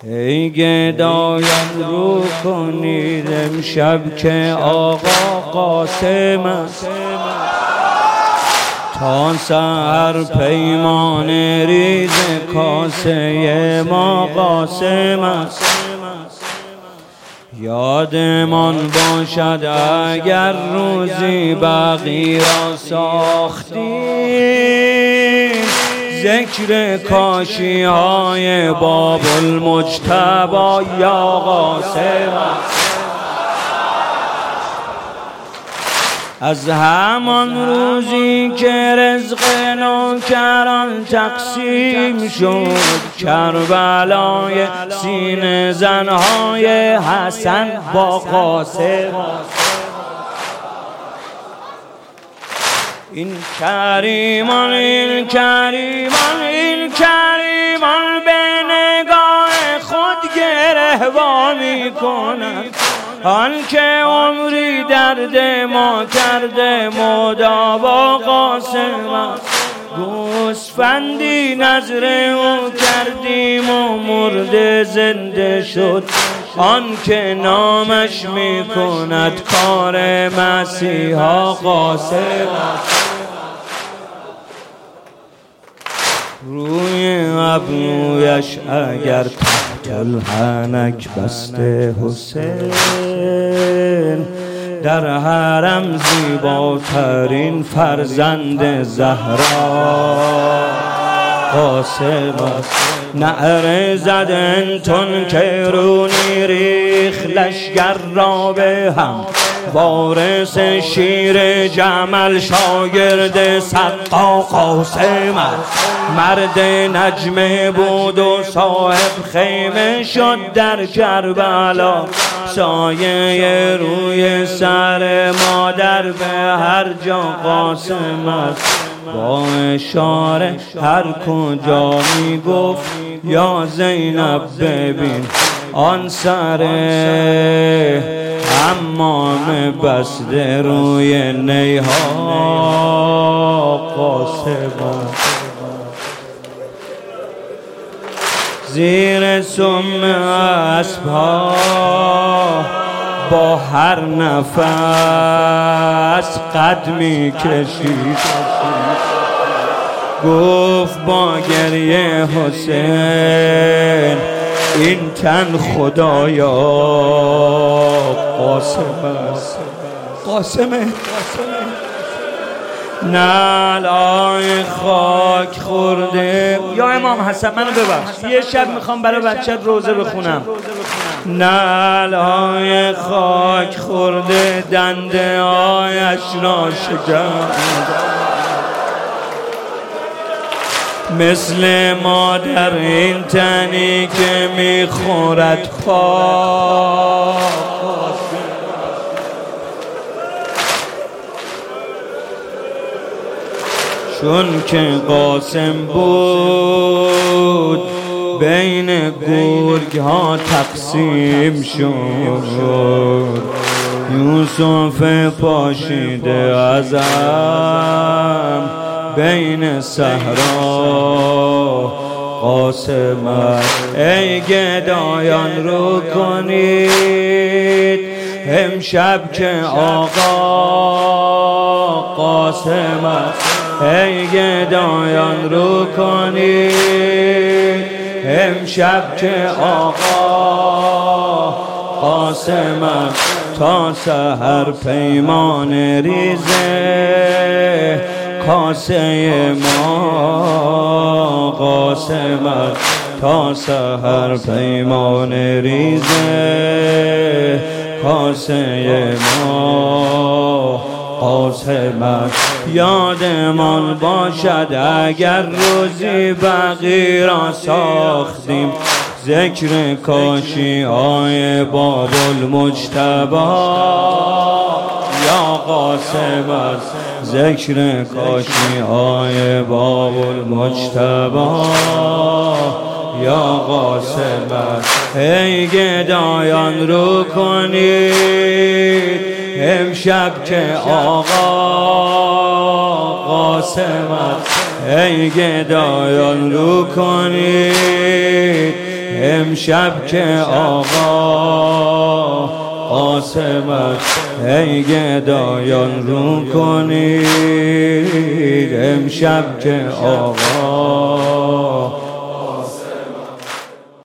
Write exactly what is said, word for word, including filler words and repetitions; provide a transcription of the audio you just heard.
ای گدایان رو کنید امشب که آقا قاسم است، تا سحر پیمان ریز کاسه ما قاسم است. یادمان باشد اگر روزی بقی را ساختیم، ذکر کاشی های باب المجتبی یا قاسم است. از همان روزی که رزق نوکران تقسیم شد، کربلای سینه زنهای حسن با قاسم. این کریمان این کریمان این کریمان به نگاه خود گرهوا می کند، آن که عمری درد ما کرده مداوا قاسم است. گوسفندی نظر او کردیم و مرده زنده شد، آن که نامش می کند کار مسیحا قاسم است. روی ابرویش اگر تحت الحنک بسته حسین، در حرم زیباترین فرزند زهرا قاسم است. نعره زدن تون که رونی ریخ لشگر را به هم، وارث شیر جمل شاگرد سقا قاسم است. مرد نجمه بود و صاحب خیمه شد در کربلا، سایه روی سر مادر به هر جا قاسم است. با اشاره هر کجا می گفت یا زینب ببین آن سر حمام بسته روی نیها قاسم است. زیر سم اسبها با هر نفس قد می کشید، گفت با گریه حسین این تن خدایا قاسم است. قاسمه نعلای خاک خورده. یا امام حسن منو ببخش، یه شب میخوام برای بچت روزه بخونم. نعلای خاک خورده دنده آیش را شکست، مثل مادر این تنی که میخورد پا. چون که قاسم بود بین گرگ ها تقسیم شد، یوسف پاشیده ازم بین صحرا قاسم است. ای گدایان رو کنید امشب که آقا قاسم است. ای گدایان رو کنید امشب که آقا قاسم است. تا سحر پیمان ریزه کاسه ما قاسم است. تا سحر پیمان ریزه کاسه ما قاسم است. یادمان باشد اگر روزی بقی را ساختیم، ذکر کاشی های باب المجتبی یا قاسم است. ذکر کاشی های باب المجتبی یا قاسم است. ای گدایان رو کنید امشب که آقا قاسم است. ای گدایان رو کنید امشب که آقا قاسمت ای گدایان رو کنید، امشب که آقا